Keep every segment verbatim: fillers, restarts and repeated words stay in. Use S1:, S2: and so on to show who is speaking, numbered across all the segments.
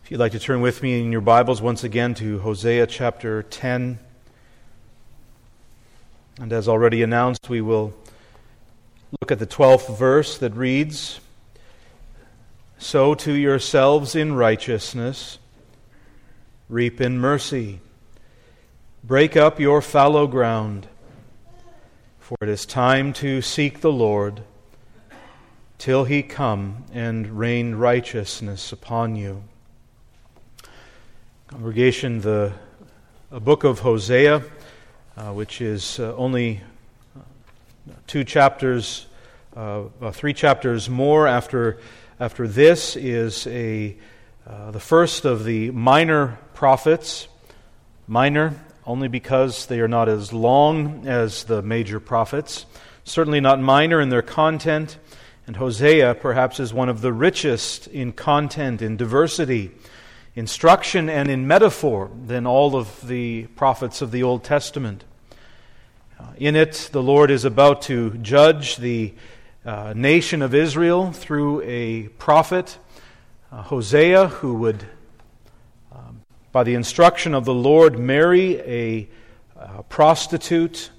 S1: If you'd like to turn with me in your Bibles once again to Hosea chapter ten. And as already announced, we will look at the twelfth verse that reads, "Sow to yourselves in righteousness, reap in mercy. Break up your fallow ground, for it is time to seek the Lord, till He come and rain righteousness upon you." Congregation, the a book of Hosea, uh, which is uh, only two chapters, uh, uh, three chapters more after after this, is a uh, the first of the minor prophets. Minor only because they are not as long as the major prophets. Certainly not minor in their content. And Hosea perhaps is one of the richest in content, in diversity, instruction, and in metaphor than all of the prophets of the Old Testament. Uh, in it, the Lord is about to judge the uh, nation of Israel through a prophet, uh, Hosea, who would, um, by the instruction of the Lord, marry a uh, prostitute.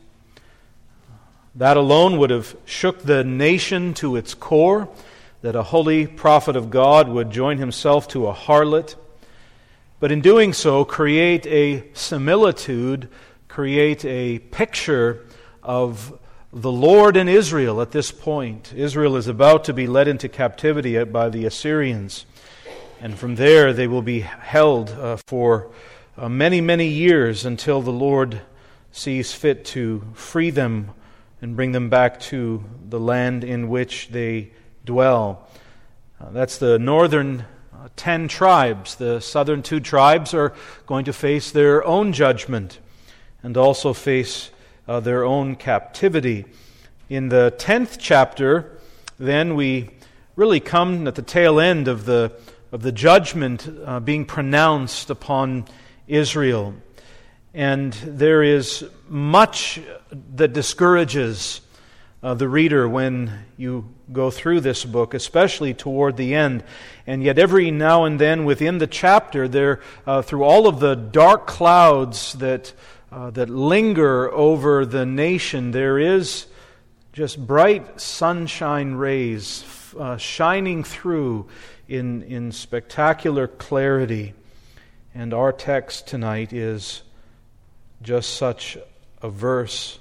S1: That alone would have shook the nation to its core, that a holy prophet of God would join himself to a harlot. But in doing so, create a similitude, create a picture of the Lord and Israel at this point. Israel is about to be led into captivity by the Assyrians. And from there they will be held uh, for uh, many, many years until the Lord sees fit to free them and bring them back to the land in which they dwell. Uh, that's the northern Uh, ten tribes. The southern two tribes are going to face their own judgment and also face uh, their own captivity. In the tenth chapter, then, we really come at the tail end of the of the judgment uh, being pronounced upon Israel. And there is much that discourages Uh, the reader when you go through this book, especially toward the end. And yet every now and then within the chapter, there, uh, through all of the dark clouds that uh, that linger over the nation, there is just bright sunshine rays uh, shining through in, in spectacular clarity. And our text tonight is just such a verse.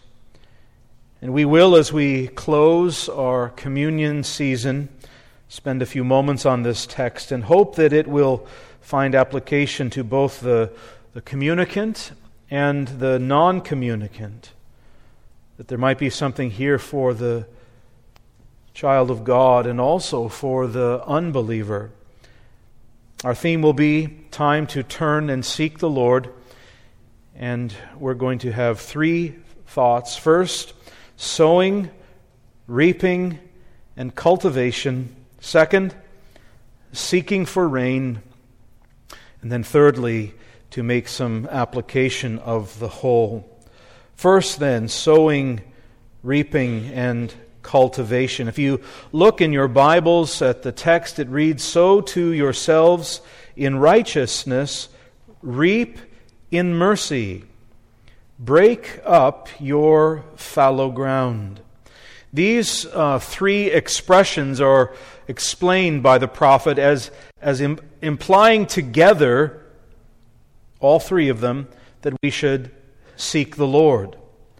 S1: And we will, as we close our communion season, spend a few moments on this text and hope that it will find application to both the, the communicant and the non-communicant. That there might be something here for the child of God and also for the unbeliever. Our theme will be time to turn and seek the Lord. And we're going to have three thoughts. First, sowing, reaping, and cultivation. Second, seeking for rain. And then thirdly, to make some application of the whole. First then, sowing, reaping, and cultivation. If you look in your Bibles at the text, it reads, "Sow to yourselves in righteousness, reap in mercy. Break up your fallow ground." These uh, three expressions are explained by the prophet as, as im- implying together, all three of them, that we should seek the Lord.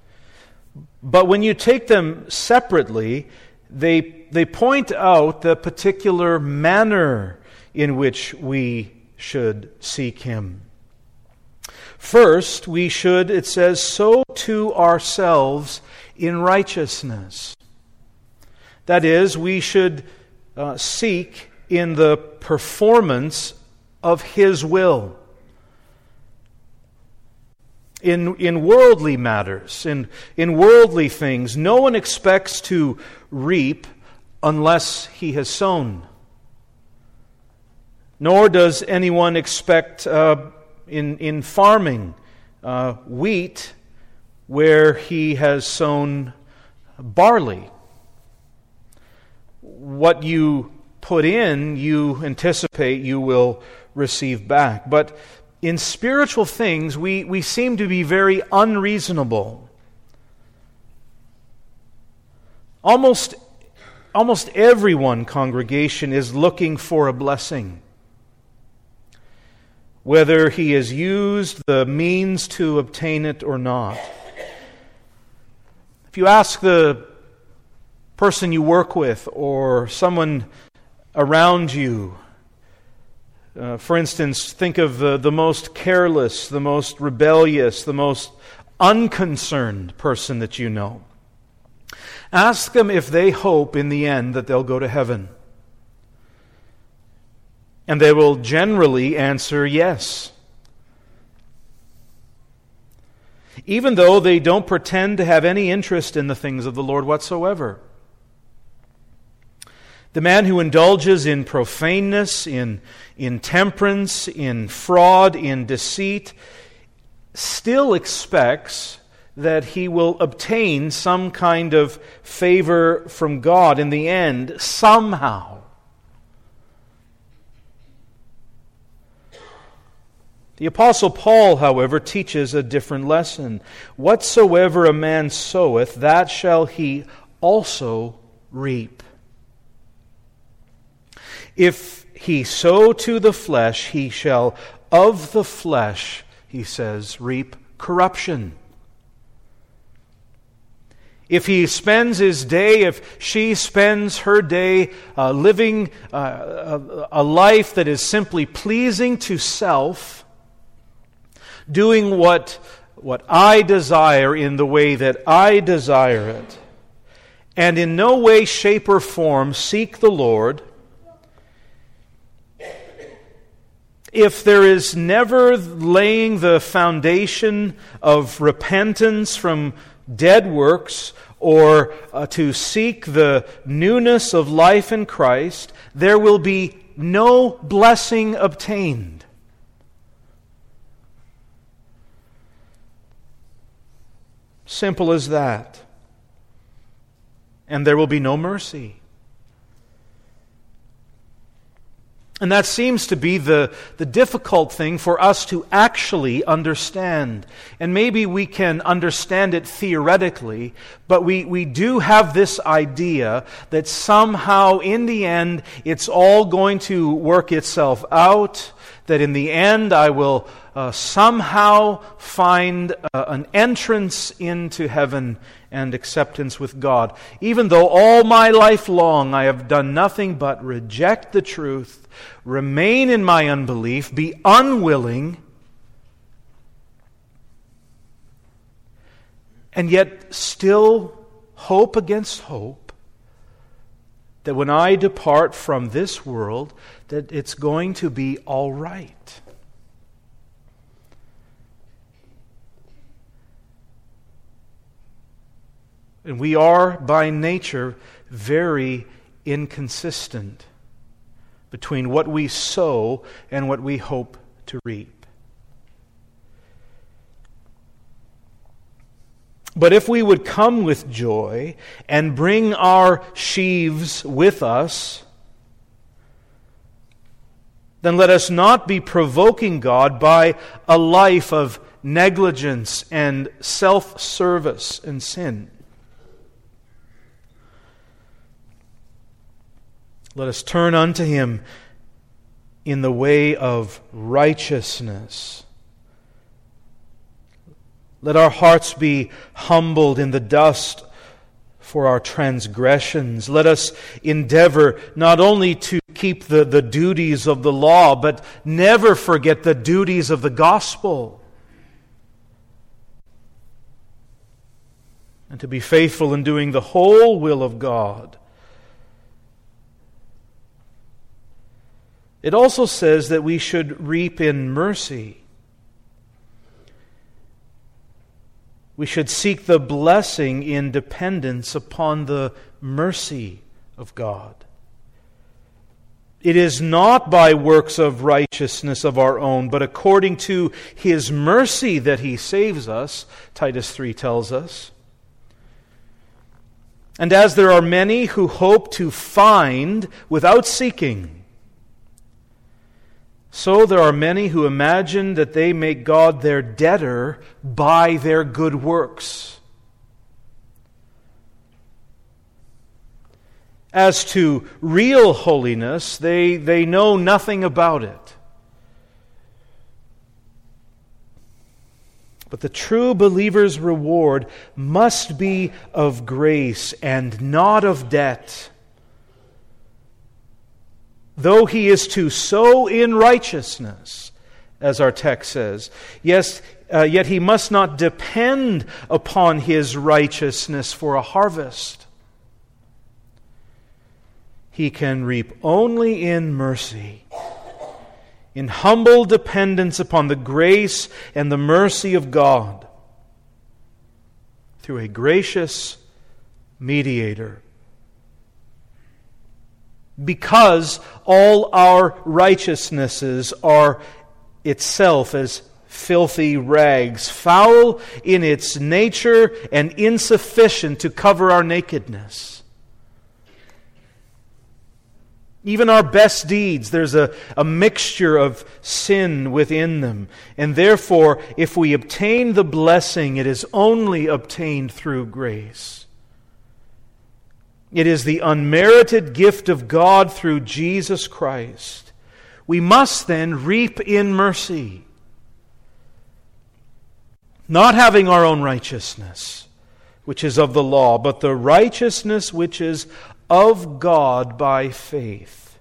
S1: But when you take them separately, they, they point out the particular manner in which we should seek Him. First, we should, it says, sow to ourselves in righteousness. That is, we should uh, seek in the performance of His will. In, in worldly matters, in, in worldly things, no one expects to reap unless he has sown. Nor does anyone expect uh, in, in farming uh, wheat where he has sown barley. What you put in, you anticipate you will receive back. But in spiritual things, we, we seem to be very unreasonable. Almost, almost everyone, congregation, is looking for a blessing. Whether he has used the means to obtain it or not. If you ask the person you work with or someone around you, uh, for instance, think of the, the most careless, the most rebellious, the most unconcerned person that you know. Ask them if they hope in the end that they'll go to heaven. And they will generally answer yes. Even though they don't pretend to have any interest in the things of the Lord whatsoever. The man who indulges in profaneness, in intemperance, in fraud, in deceit, still expects that he will obtain some kind of favor from God in the end, somehow. The Apostle Paul, however, teaches a different lesson. Whatsoever a man soweth, that shall he also reap. If he sow to the flesh, he shall of the flesh, he says, reap corruption. If he spends his day, if she spends her day uh, living uh, a, a life that is simply pleasing to self, doing what, what I desire in the way that I desire it, and in no way, shape, or form seek the Lord, if there is never laying the foundation of repentance from dead works, or uh, to seek the newness of life in Christ, there will be no blessing obtained. Simple as that. And there will be no mercy. And that seems to be the, the difficult thing for us to actually understand. And maybe we can understand it theoretically, but we, we do have this idea that somehow in the end it's all going to work itself out, that in the end I will uh, somehow find uh, an entrance into heaven and acceptance with God. Even though all my life long I have done nothing but reject the truth, remain in my unbelief, be unwilling, and yet still hope against hope that when I depart from this world, that it's going to be all right. And we are, by nature, very inconsistent between what we sow and what we hope to reap. But if we would come with joy and bring our sheaves with us, then let us not be provoking God by a life of negligence and self-service and sin. Let us turn unto Him in the way of righteousness. Let our hearts be humbled in the dust for our transgressions. Let us endeavor not only to keep the, the duties of the law, but never forget the duties of the gospel. And to be faithful in doing the whole will of God. It also says that we should reap in mercy. We should seek the blessing in dependence upon the mercy of God. It is not by works of righteousness of our own, but according to His mercy that He saves us, Titus three tells us. And as there are many who hope to find without seeking, So there are many who imagine that they make God their debtor by their good works. As to real holiness, they, they know nothing about it. But the true believer's reward must be of grace and not of debt. Though he is to sow in righteousness, as our text says, yes, uh, yet he must not depend upon his righteousness for a harvest. He can reap only in mercy, in humble dependence upon the grace and the mercy of God, through a gracious mediator. Because all our righteousnesses are itself as filthy rags, foul in its nature and insufficient to cover our nakedness. Even our best deeds, there's a, a mixture of sin within them. And therefore, if we obtain the blessing, it is only obtained through grace. It is the unmerited gift of God through Jesus Christ. We must then reap in mercy, not having our own righteousness, which is of the law, but the righteousness which is of God by faith.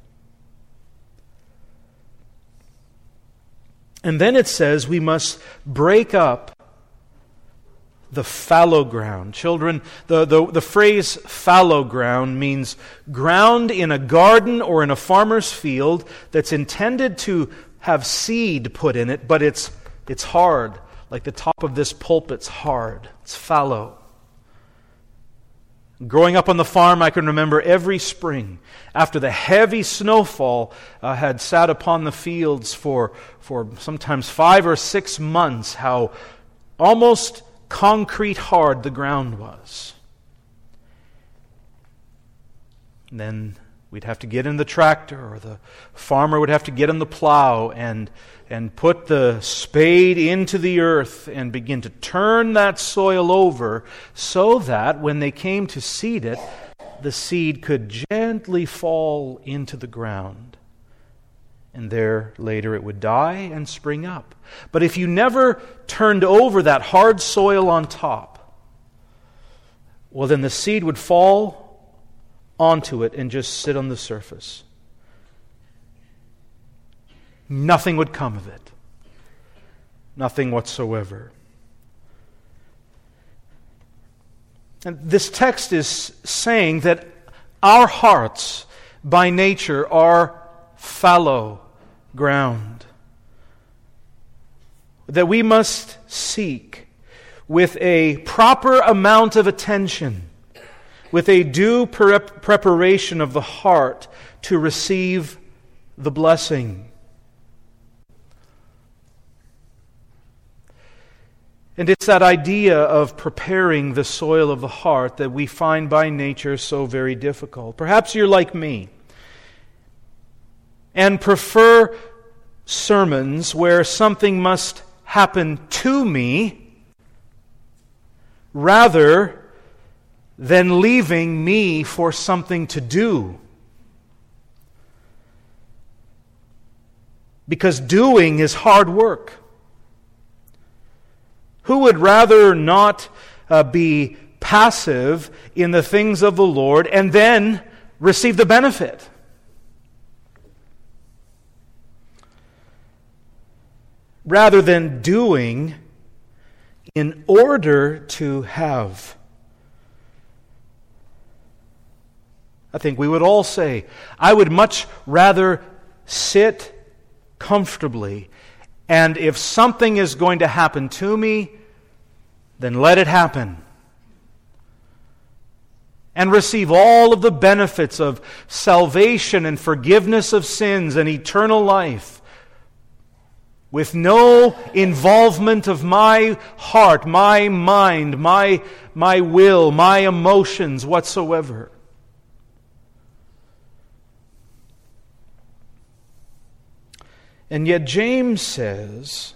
S1: And then it says we must break up the fallow ground. Children, the, the, the phrase fallow ground means ground in a garden or in a farmer's field that's intended to have seed put in it, but it's it's hard. Like the top of this pulpit's hard. It's fallow. Growing up on the farm, I can remember every spring, after the heavy snowfall uh, had sat upon the fields for, for sometimes five or six months, how almost concrete hard the ground was. And then we'd have to get in the tractor, or the farmer would have to get in the plow and, and put the spade into the earth and begin to turn that soil over so that when they came to seed it, the seed could gently fall into the ground. And there later it would die and spring up. But if you never turned over that hard soil on top, well, then the seed would fall onto it and just sit on the surface. Nothing would come of it. Nothing whatsoever. And this text is saying that our hearts by nature are fallow ground, that we must seek with a proper amount of attention, with a due prep- preparation of the heart to receive the blessing. And it's that idea of preparing the soil of the heart that we find by nature so very difficult. Perhaps you're like me and prefer sermons where something must happen to me rather than leaving me for something to do. Because doing is hard work. Who would rather not uh, be passive in the things of the Lord and then receive the benefit? Rather than doing in order to have. I think we would all say, I would much rather sit comfortably, and if something is going to happen to me, then let it happen. And receive all of the benefits of salvation and forgiveness of sins and eternal life, with no involvement of my heart, my mind, my, my will, my emotions whatsoever. And yet James says,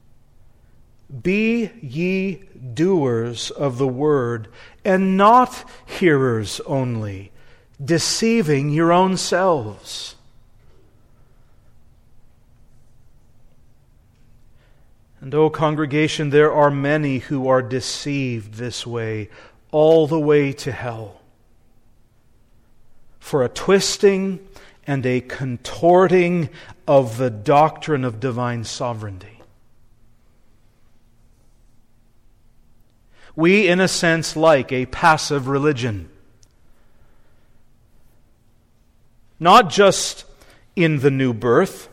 S1: "Be ye doers of the word, and not hearers only, deceiving your own selves." And, O congregation, there are many who are deceived this way, all the way to hell. For a twisting and a contorting of the doctrine of divine sovereignty. We, in a sense, like a passive religion. Not just in the new birth,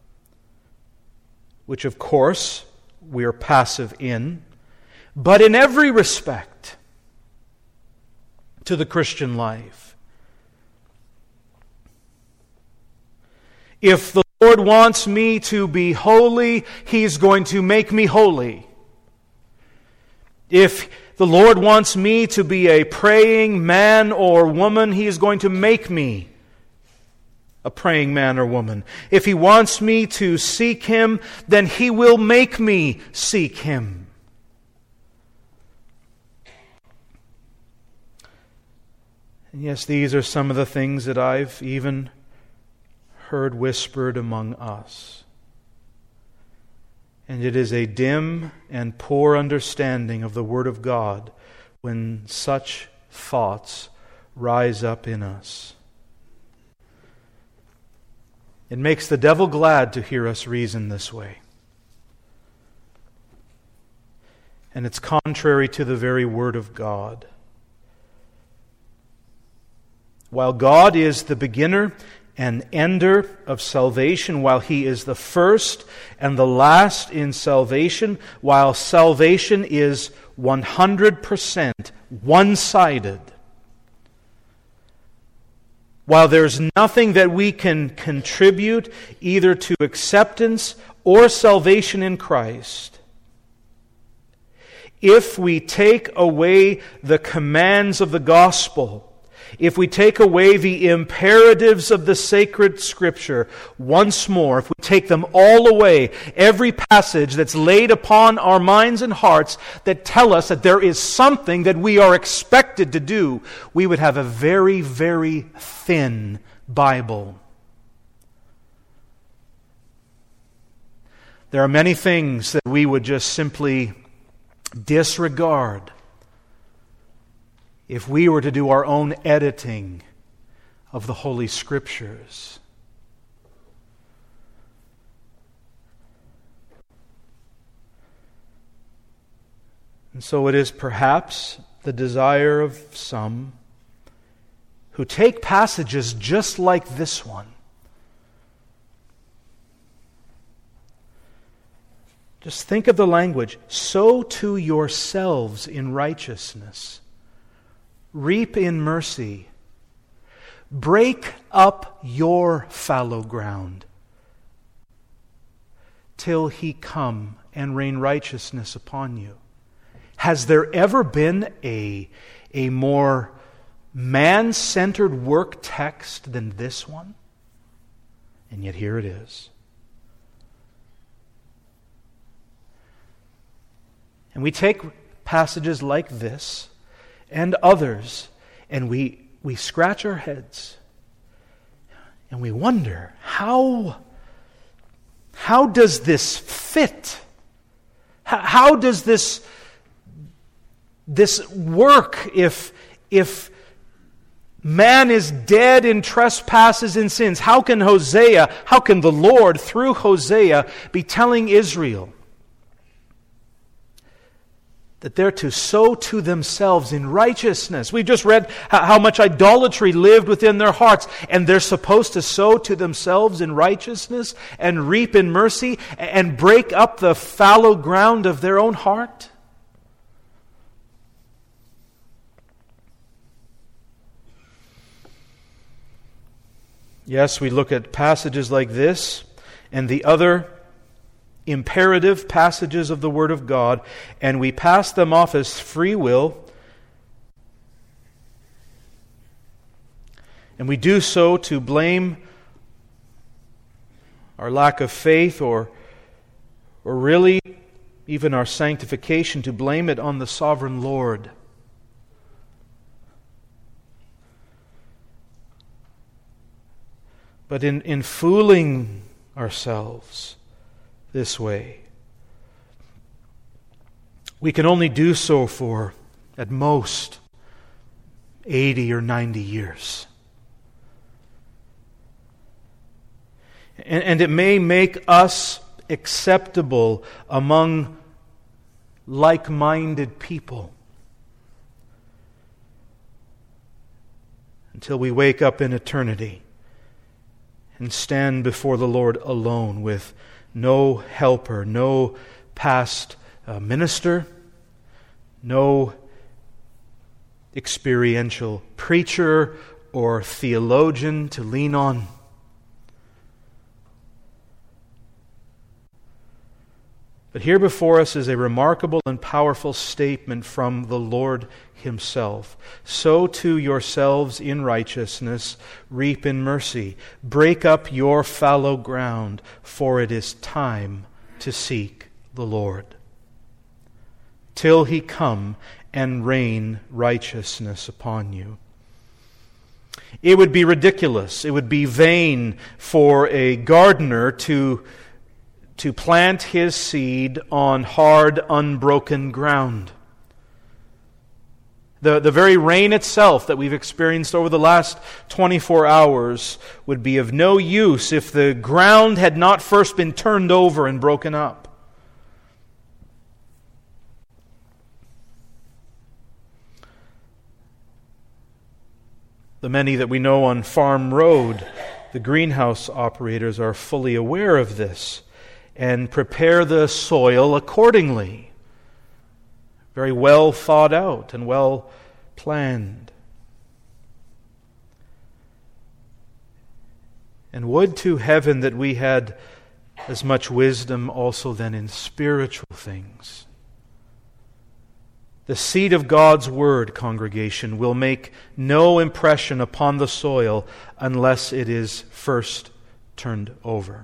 S1: which of course we are passive in, but in every respect to the Christian life. If the Lord wants me to be holy, He's going to make me holy. If the Lord wants me to be a praying man or woman, He is going to make me a praying man or woman. If He wants me to seek Him, then He will make me seek Him. And yes, these are some of the things that I've even heard whispered among us. And it is a dim and poor understanding of the Word of God when such thoughts rise up in us. It makes the devil glad to hear us reason this way. And it's contrary to the very Word of God. While God is the beginner and ender of salvation, while He is the first and the last in salvation, while salvation is one hundred percent one-sided, while there's nothing that we can contribute either to acceptance or salvation in Christ, if we take away the commands of the gospel, if we take away the imperatives of the sacred Scripture once more, if we take them all away, every passage that's laid upon our minds and hearts that tell us that there is something that we are expected to do, we would have a very, very thin Bible. There are many things that we would just simply disregard if we were to do our own editing of the Holy Scriptures. And so it is perhaps the desire of some who take passages just like this one, just think of the language, sow to yourselves in righteousness, reap in mercy, break up your fallow ground, till He come and rain righteousness upon you. Has there ever been a, a more man-centered work text than this one? And yet here it is. And we take passages like this and others, and we we scratch our heads, and we wonder, how, how does this fit? How, how does this, this work if, if man is dead in trespasses and sins? How can Hosea, how can the Lord, through Hosea, be telling Israel that they're to sow to themselves in righteousness? We just read how much idolatry lived within their hearts, and they're supposed to sow to themselves in righteousness and reap in mercy and break up the fallow ground of their own heart? Yes, we look at passages like this and the other imperative passages of the Word of God, and we pass them off as free will, and we do so to blame our lack of faith, or, or really even our sanctification, to blame it on the sovereign Lord. But in, in fooling ourselves this way, we can only do so for, at most, eighty or ninety years. And, and it may make us acceptable among like-minded people until we wake up in eternity and stand before the Lord alone with no helper, no past uh, minister, no experiential preacher or theologian to lean on. But here before us is a remarkable and powerful statement from the Lord Himself. Sow to yourselves in righteousness, reap in mercy. Break up your fallow ground, for it is time to seek the Lord, till He come and rain righteousness upon you. It would be ridiculous, it would be vain for a gardener to to plant his seed on hard, unbroken ground. The, the very rain itself that we've experienced over the last twenty-four hours would be of no use if the ground had not first been turned over and broken up. The many that we know on Farm Road, the greenhouse operators, are fully aware of this and prepare the soil accordingly. Very well thought out and well planned. And would to heaven that we had as much wisdom also then in spiritual things. The seed of God's Word, congregation, will make no impression upon the soil unless it is first turned over.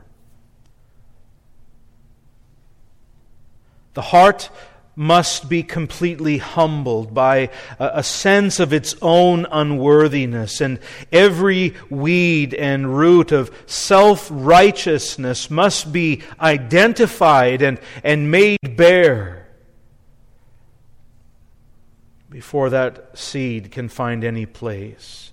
S1: The heart must be completely humbled by a sense of its own unworthiness, and every weed and root of self-righteousness must be identified and, and made bare before that seed can find any place.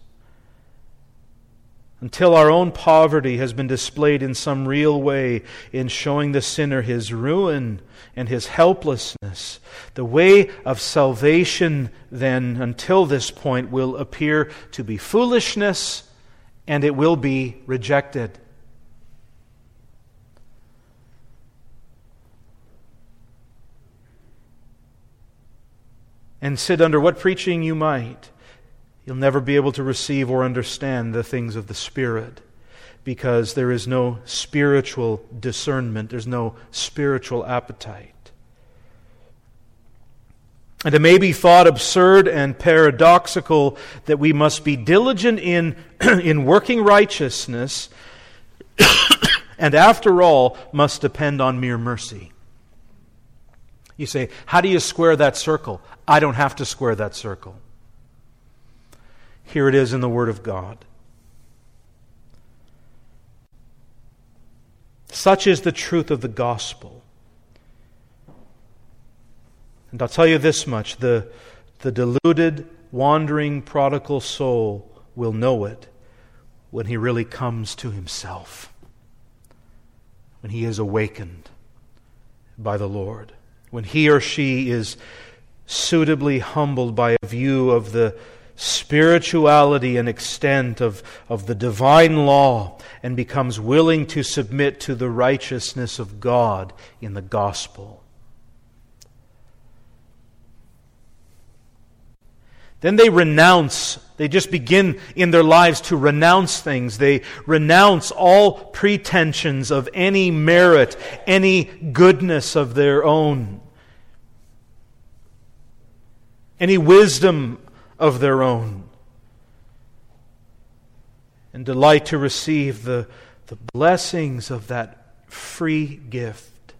S1: Until our own poverty has been displayed in some real way in showing the sinner his ruin and his helplessness, the way of salvation then, until this point, will appear to be foolishness, and it will be rejected. And sit under what preaching you might, you'll never be able to receive or understand the things of the Spirit, because there is no spiritual discernment, there's no spiritual appetite. And it may be thought absurd and paradoxical that we must be diligent in, in working righteousness, and after all, must depend on mere mercy. You say, how do you square that circle? I don't have to square that circle. Here it is in the Word of God. Such is the truth of the gospel. And I'll tell you this much, the, the deluded, wandering, prodigal soul will know it when he really comes to himself, when he is awakened by the Lord, when he or she is suitably humbled by a view of the spirituality and extent of, of the divine law, and becomes willing to submit to the righteousness of God in the gospel. Then they renounce, they just begin in their lives to renounce things. They renounce all pretensions of any merit, any goodness of their own, any wisdom of their own, and delight to receive the, the blessings of that free gift.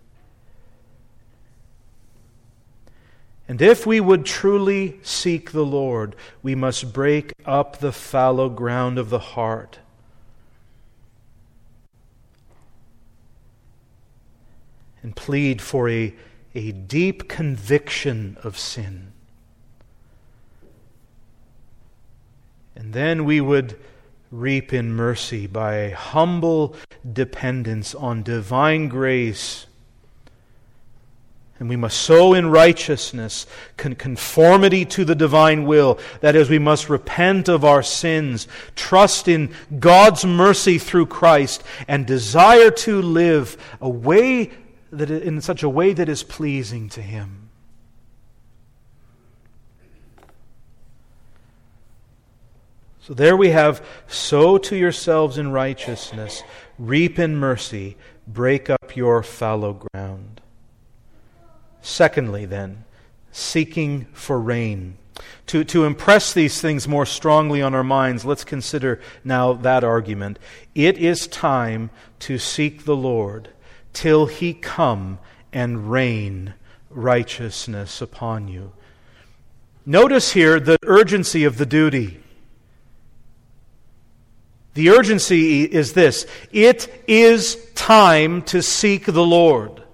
S1: And if we would truly seek the Lord, we must break up the fallow ground of the heart. And plead for a, a deep conviction of sin. And then we would reap in mercy by a humble dependence on divine grace. And we must sow in righteousness, con- conformity to the divine will. That is, we must repent of our sins, trust in God's mercy through Christ, and desire to live a way that in such a way that is pleasing to Him. So there we have, sow to yourselves in righteousness, reap in mercy, break up your fallow ground. Secondly, then, seeking for rain. To, to impress these things more strongly on our minds, let's consider now that argument. It is time to seek the Lord till He come and rain righteousness upon you. Notice here the urgency of the duty. The urgency is this: it is time to seek the Lord.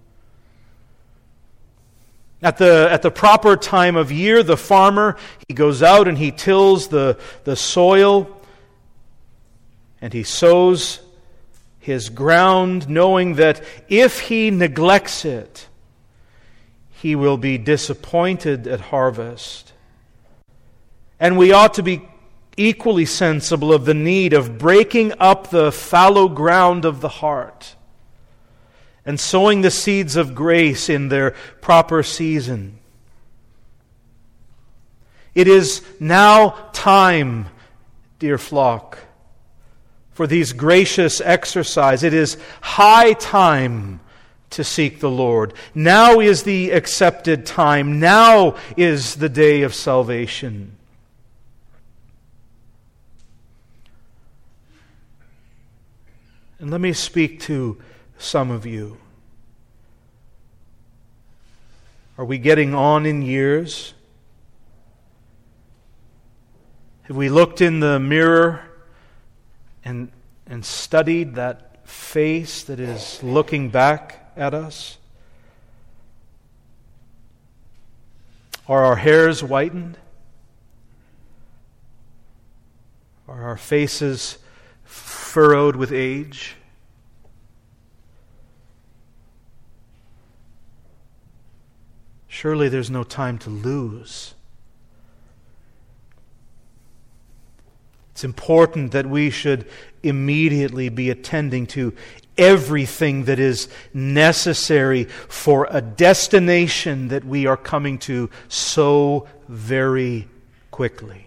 S1: At the, at the proper time of year, the farmer, he goes out and he tills the, the soil and he sows his ground, knowing that if he neglects it, he will be disappointed at harvest. And we ought to be equally sensible of the need of breaking up the fallow ground of the heart and sowing the seeds of grace in their proper season. It is now time, dear flock, for these gracious exercise. It is high time to seek the Lord. Now is the accepted time. Now is the day of salvation. And let me speak to some of you. Are we getting on in years? Have we looked in the mirror and, and studied that face that is looking back at us? Are our hairs whitened? Are our faces furrowed with age? Surely there's no time to lose. It's important that we should immediately be attending to everything that is necessary for a destination that we are coming to so very quickly.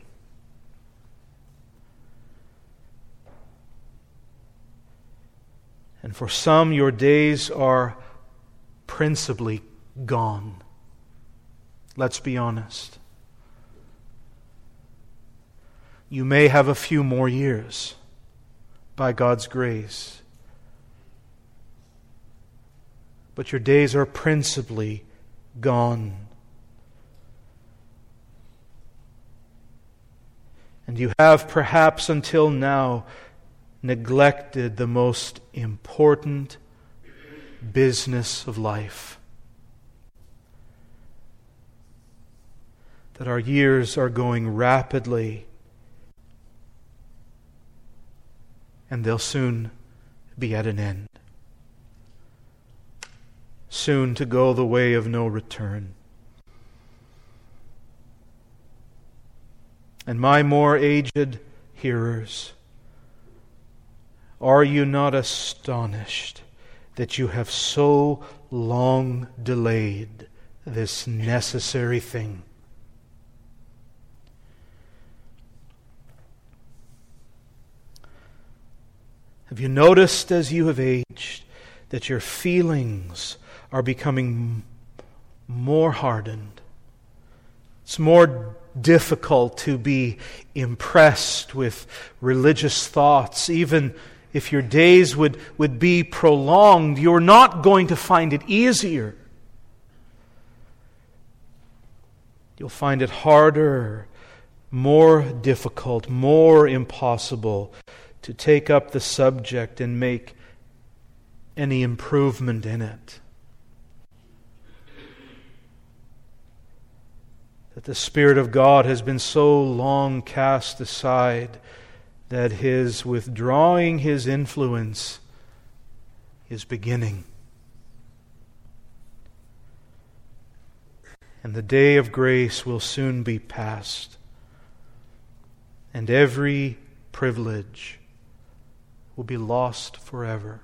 S1: And for some, your days are principally gone. Let's be honest. You may have a few more years by God's grace, but your days are principally gone. And you have perhaps until now neglected the most important business of life. That our years are going rapidly, and they'll soon be at an end. Soon to go the way of no return. And my more aged hearers, are you not astonished that you have so long delayed this necessary thing? Have you noticed as you have aged that your feelings are becoming more hardened? It's more difficult to be impressed with religious thoughts, even if your days would, would be prolonged, you're not going to find it easier. You'll find it harder, more difficult, more impossible to take up the subject and make any improvement in it. That the Spirit of God has been so long cast aside that His withdrawing His influence is beginning. And the day of grace will soon be past, and every privilege will be lost forever.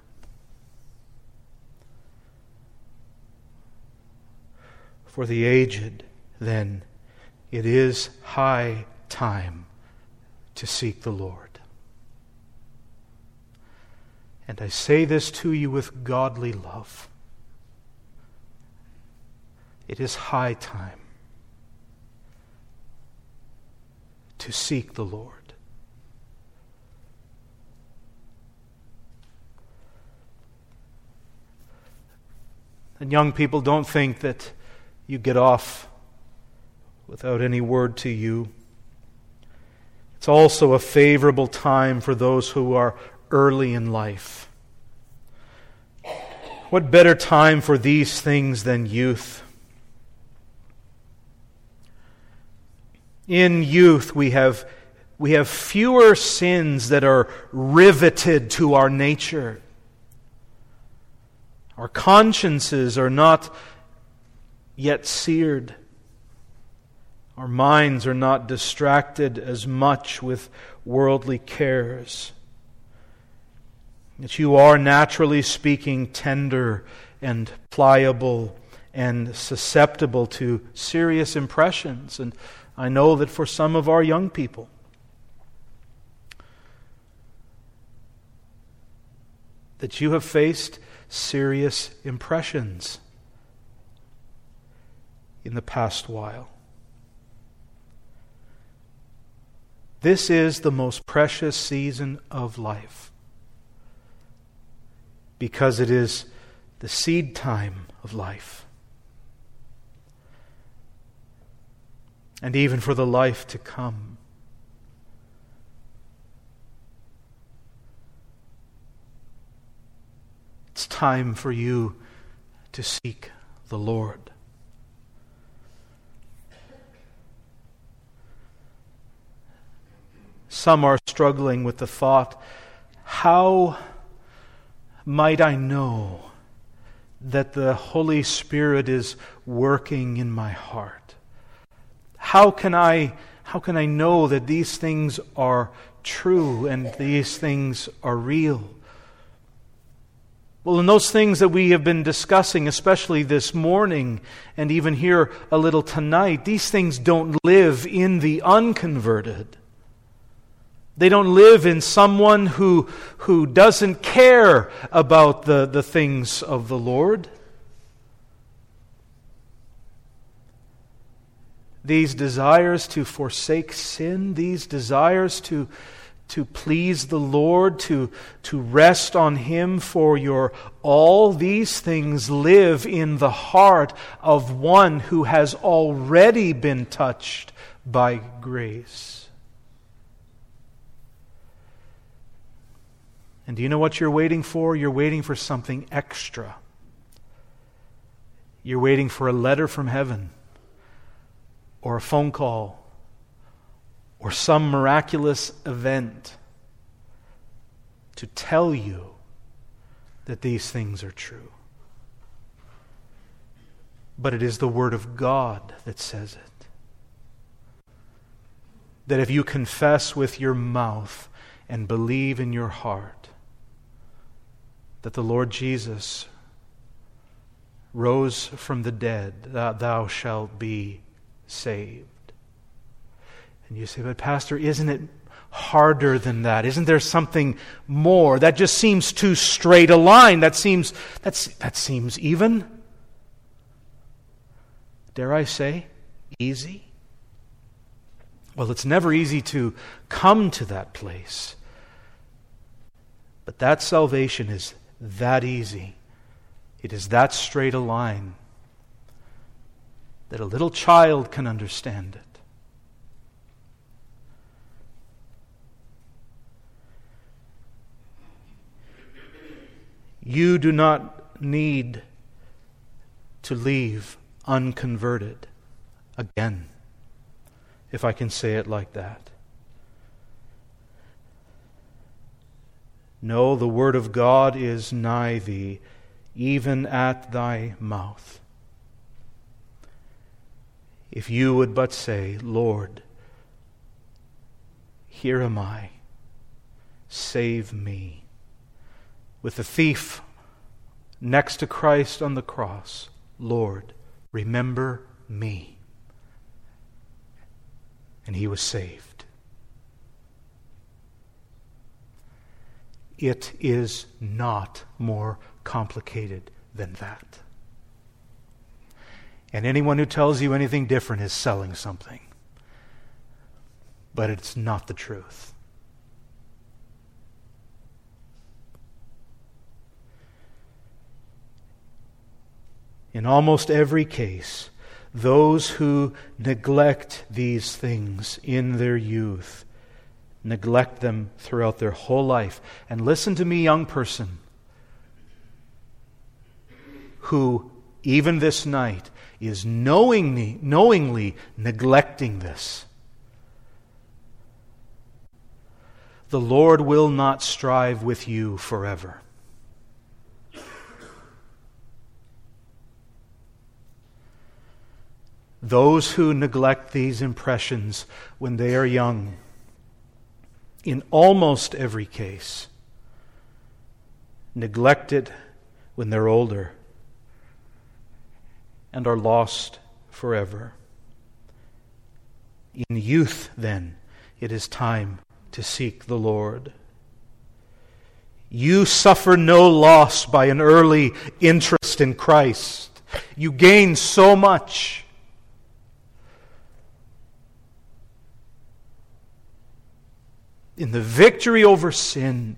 S1: For the aged, then, it is high time to seek the Lord. And I say this to you with godly love. It is high time to seek the Lord. And young people, don't think that you get off without any word to you. It's also a favorable time for those who are early in life. What better time for these things than youth? In youth we have we have fewer sins that are riveted to our nature. Our consciences are not yet seared. Our minds are not distracted as much with worldly cares. That you are, naturally speaking, tender and pliable and susceptible to serious impressions. And I know that for some of our young people, that you have faced serious impressions in the past while. This is the most precious season of life, because it is the seed time of life. And even for the life to come. It's time for you to seek the Lord. Some are struggling with the thought, how might I know that the Holy Spirit is working in my heart? How can I, how can I know that these things are true and these things are real? Well, in those things that we have been discussing, especially this morning and even here a little tonight, these things don't live in the unconverted. They don't live in someone who, who doesn't care about the, the things of the Lord. These desires to forsake sin, these desires to, to please the Lord, to, to rest on Him for your all, these things live in the heart of one who has already been touched by grace. And do you know what you're waiting for? You're waiting for something extra. You're waiting for a letter from heaven, or a phone call, or some miraculous event to tell you that these things are true. But it is the Word of God that says it. That if you confess with your mouth and believe in your heart that the Lord Jesus rose from the dead, that thou shalt be saved. And you say, but Pastor, isn't it harder than that? Isn't there something more? That just seems too straight a line. That seems that's that seems even. Dare I say, easy? Well, it's never easy to come to that place. But that salvation is that easy. It is that straight a line that a little child can understand it. You do not need to leave unconverted again, if I can say it like that. No, the word of God is nigh thee, even at thy mouth. If you would but say, Lord, here am I, save me. With the thief next to Christ on the cross, Lord, remember me. And he was saved. It is not more complicated than that. And anyone who tells you anything different is selling something. But it's not the truth. In almost every case, those who neglect these things in their youth neglect them throughout their whole life. And listen to me, young person, who even this night is knowingly, knowingly neglecting this. The Lord will not strive with you forever. Those who neglect these impressions when they are young, in almost every case, neglect it when they're older and are lost forever. In youth, then, it is time to seek the Lord. You suffer no loss by an early interest in Christ. You gain so much. In the victory over sin,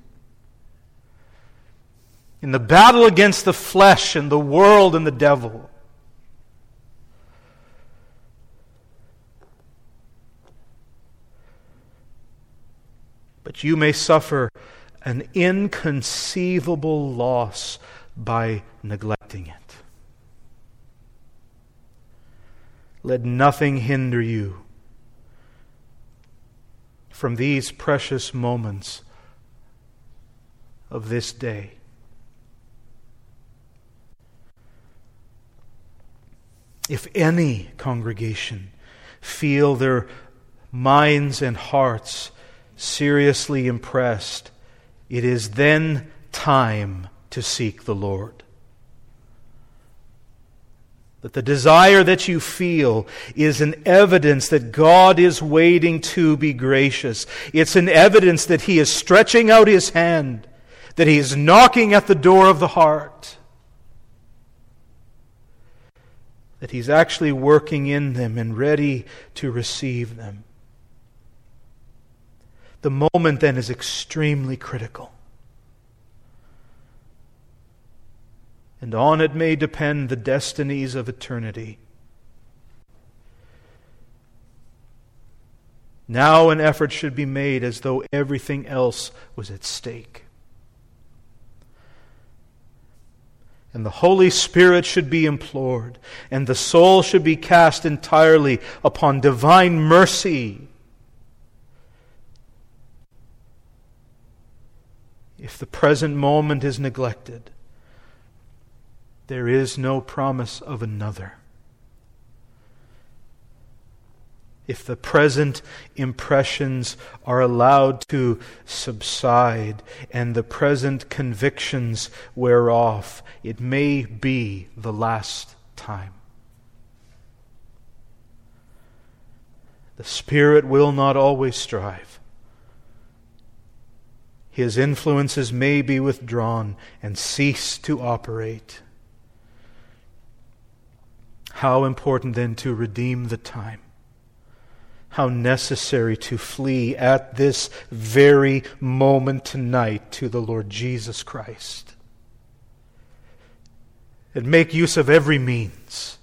S1: in the battle against the flesh and the world and the devil. But you may suffer an inconceivable loss by neglecting it. Let nothing hinder you from these precious moments of this day. If any congregation feel their minds and hearts seriously impressed, it is then time to seek the Lord. That the desire that you feel is an evidence that God is waiting to be gracious. It's an evidence that He is stretching out His hand, that He is knocking at the door of the heart, that He's actually working in them and ready to receive them. The moment then is extremely critical. And on it may depend the destinies of eternity. Now an effort should be made as though everything else was at stake. And the Holy Spirit should be implored, and the soul should be cast entirely upon divine mercy. If the present moment is neglected, there is no promise of another. If the present impressions are allowed to subside and the present convictions wear off, it may be the last time. The Spirit will not always strive. His influences may be withdrawn and cease to operate. How important then to redeem the time. how necessary to flee at this very moment tonight to the Lord Jesus Christ. And make use of every means,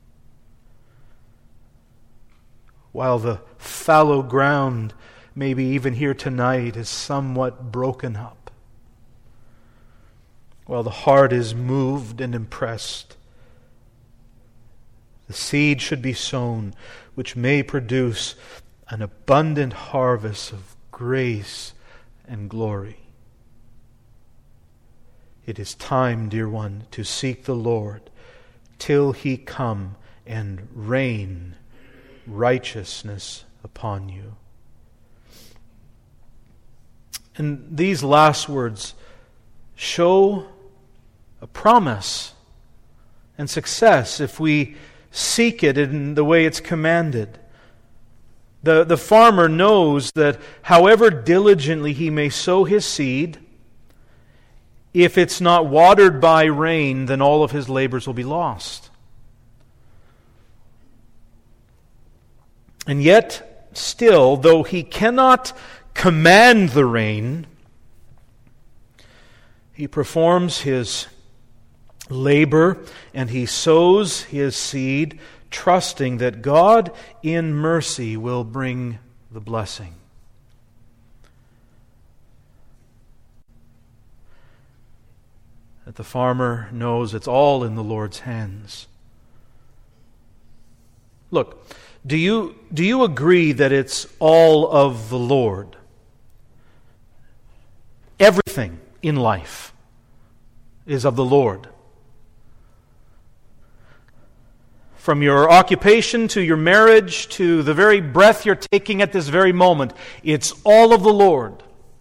S1: while the fallow ground, maybe even here tonight, is somewhat broken up, while the heart is moved and impressed. The seed should be sown, which may produce an abundant harvest of grace and glory. It is time, dear one, to seek the Lord till He come and rain righteousness upon you. And these last words show a promise and success if we seek it in the way it's commanded. The, the farmer knows that however diligently he may sow his seed, if it's not watered by rain, then all of his labors will be lost. And yet, still, though he cannot command the rain, he performs his labor and he sows his seed, trusting that God in mercy will bring the blessing. That the farmer knows it's all in the Lord's hands. Look, do you, do you agree that it's all of the Lord? Everything in life is of the Lord. From your occupation to your marriage to the very breath you're taking at this very moment, it's all of the Lord.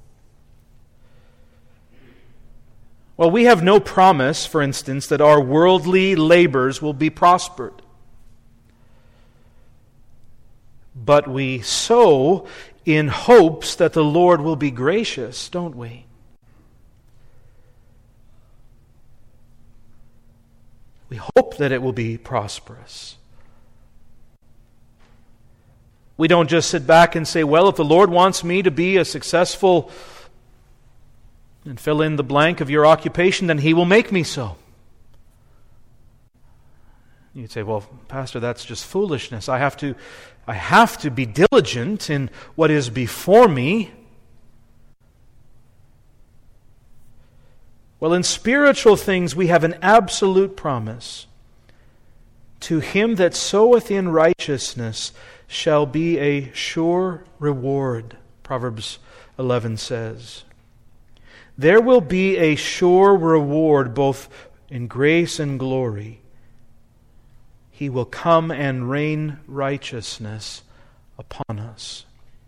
S1: Well, we have no promise, for instance, that our worldly labors will be prospered. But we sow in hopes that the Lord will be gracious, don't we? We hope that it will be prosperous. We don't just sit back and say, well, if the Lord wants me to be a successful, and fill in the blank of your occupation, then He will make me so. You'd say, well, Pastor, that's just foolishness. I have to, I have to be diligent in what is before me. Well, in spiritual things we have an absolute promise. To him that soweth in righteousness shall be a sure reward, Proverbs eleven says. There will be a sure reward both in grace and glory. He will come and rain righteousness upon us.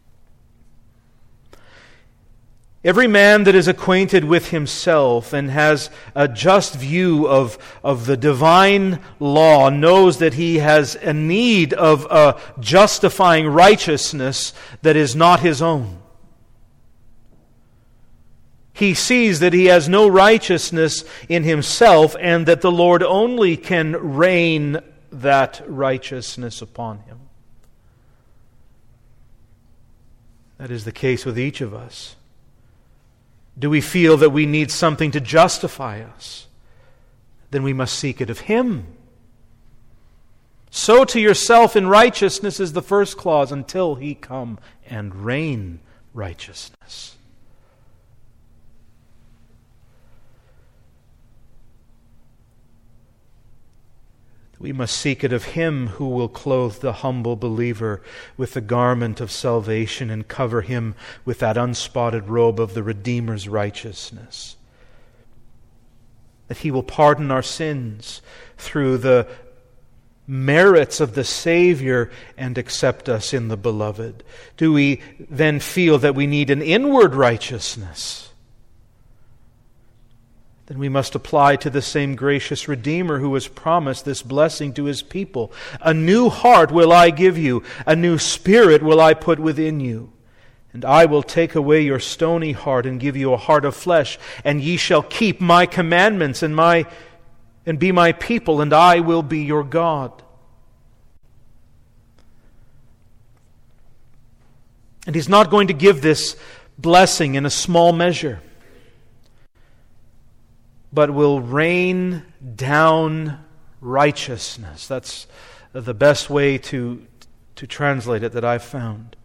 S1: Every man that is acquainted with himself and has a just view of, of the divine law knows that he has a need of a justifying righteousness that is not his own. He sees that he has no righteousness in himself and that the Lord only can rain that righteousness upon him. That is the case with each of us. Do we feel that we need something to justify us? Then we must seek it of Him. Sow to yourself in righteousness is the first clause, until He come and rain righteousness. We must seek it of Him who will clothe the humble believer with the garment of salvation and cover him with that unspotted robe of the Redeemer's righteousness. That He will pardon our sins through the merits of the Savior and accept us in the Beloved. Do we then feel that we need an inward righteousness? Then we must apply to the same gracious Redeemer who has promised this blessing to His people. A new heart will I give you, a new spirit will I put within you. And I will take away your stony heart and give you a heart of flesh, and ye shall keep my commandments and my and be my people, and I will be your God. And He's not going to give this blessing in a small measure, but will rain down righteousness. That's the best way to, to translate it that I've found.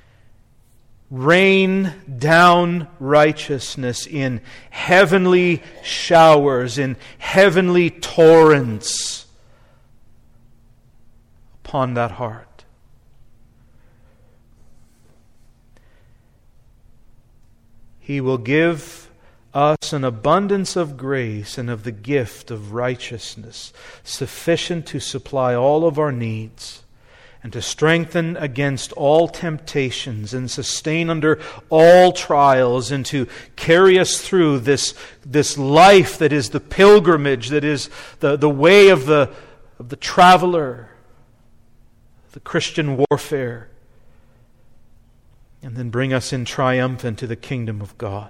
S1: Rain down righteousness in heavenly showers, in heavenly torrents upon that heart. He will give us an abundance of grace and of the gift of righteousness, sufficient to supply all of our needs, and to strengthen against all temptations, and sustain under all trials, and to carry us through this, this life that is the pilgrimage, that is the, the way of the, of the traveler, the Christian warfare, and then bring us in triumph into the kingdom of God.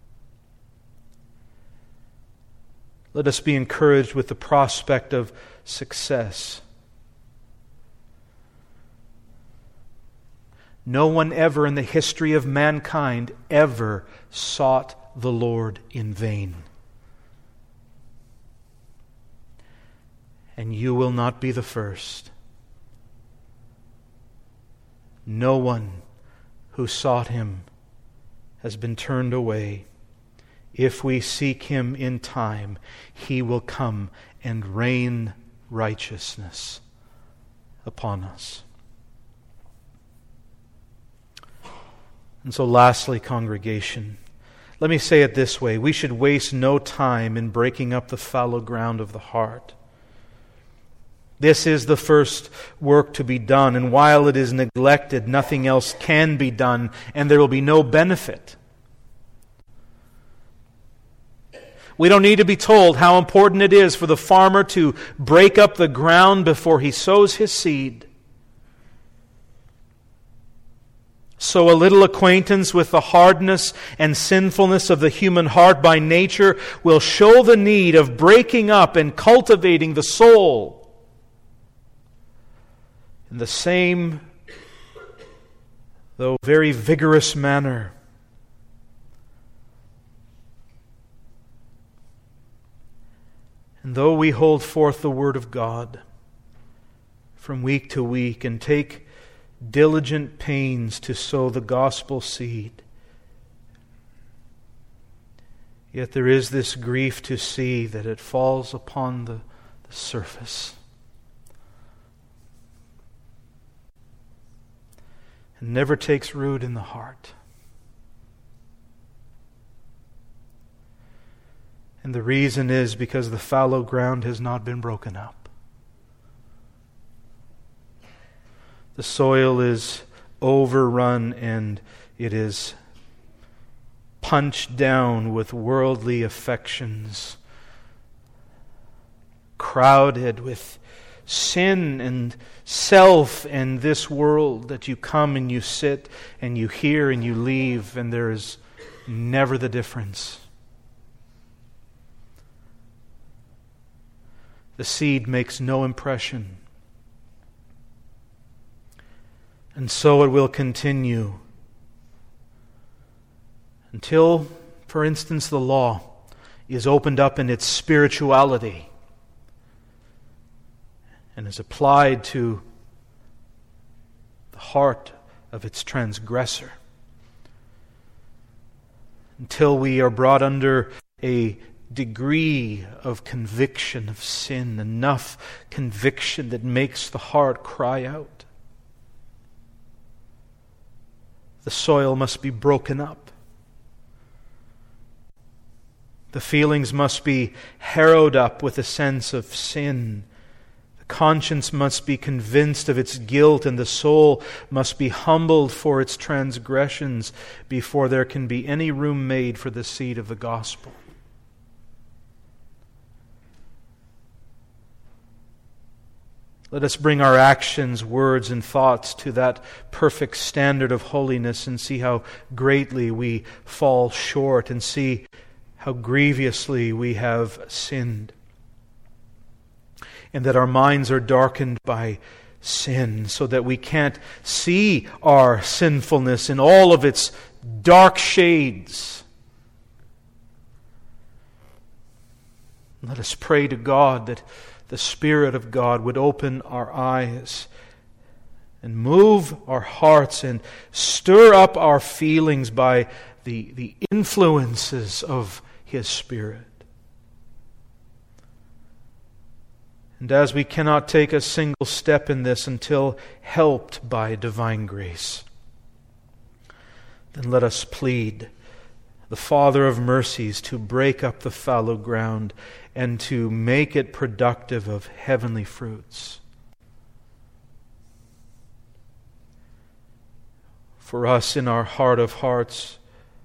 S1: Let us be encouraged with the prospect of success. No one ever in the history of mankind ever sought the Lord in vain. And you will not be the first. No one who sought Him has been turned away. If we seek Him in time, He will come and rain righteousness upon us. And so lastly, congregation, let me say it this way. We should waste no time in breaking up the fallow ground of the heart. This is the first work to be done, and while it is neglected, nothing else can be done, and there will be no benefit. We don't need to be told how important it is for the farmer to break up the ground before he sows his seed. So a little acquaintance with the hardness and sinfulness of the human heart by nature will show the need of breaking up and cultivating the soul. In the same, though very vigorous manner, and though we hold forth the Word of God from week to week and take diligent pains to sow the gospel seed, yet there is this grief to see that it falls upon the, the surface and never takes root in the heart. And the reason is because the fallow ground has not been broken up. The soil is overrun and it is punched down with worldly affections, crowded with sin and self and this world, that you come and you sit and you hear and you leave, and there is never the difference. The seed makes no impression. And so it will continue until, for instance, the law is opened up in its spirituality and is applied to the heart of its transgressor. Until we are brought under a degree of conviction of sin, enough conviction that makes the heart cry out. The soil must be broken up. The feelings must be harrowed up with a sense of sin. The conscience must be convinced of its guilt, and the soul must be humbled for its transgressions before there can be any room made for the seed of the gospel. Let us bring our actions, words, and thoughts to that perfect standard of holiness and see how greatly we fall short and see how grievously we have sinned. And that our minds are darkened by sin, so that we can't see our sinfulness in all of its dark shades. Let us pray to God that the Spirit of God would open our eyes and move our hearts and stir up our feelings by the, the influences of His Spirit. And as we cannot take a single step in this until helped by divine grace, then let us plead the Father of mercies to break up the fallow ground and to make it productive of heavenly fruits. For us in our heart of hearts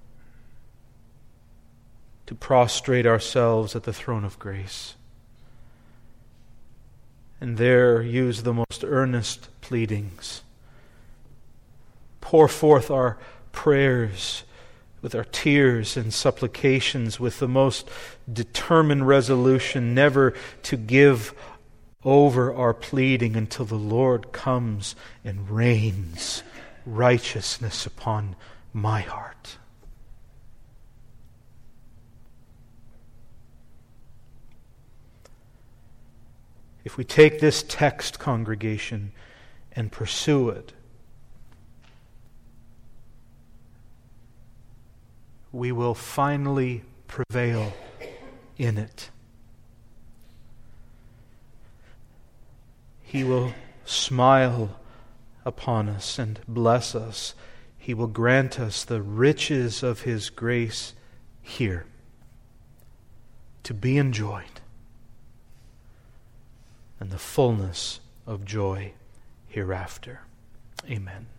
S1: to prostrate ourselves at the throne of grace, and there use the most earnest pleadings. Pour forth our prayers with our tears and supplications, with the most determined resolution never to give over our pleading until the Lord comes and rains righteousness upon my heart. If we take this text, congregation, and pursue it, we will finally prevail in it. He will smile upon us and bless us. He will grant us the riches of His grace here to be enjoyed, and the fullness of joy hereafter. Amen.